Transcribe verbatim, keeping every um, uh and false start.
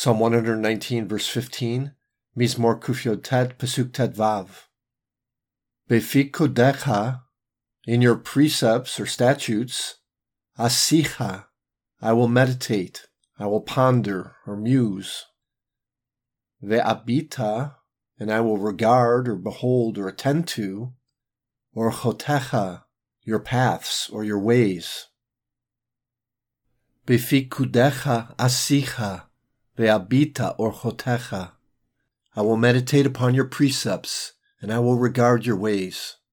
Psalm one nineteen, verse fifteen, Mizmor Kuf Yod Tet, Pasuk Tet Vav. Befik kodecha, in your precepts or statutes, asicha, I will meditate, I will ponder or muse. Ve'abita, and I will regard or behold or attend to, or chotecha, your paths or your ways. Befikudecha asicha, ve'abita or chotecha. I will meditate upon your precepts, and I will regard your ways.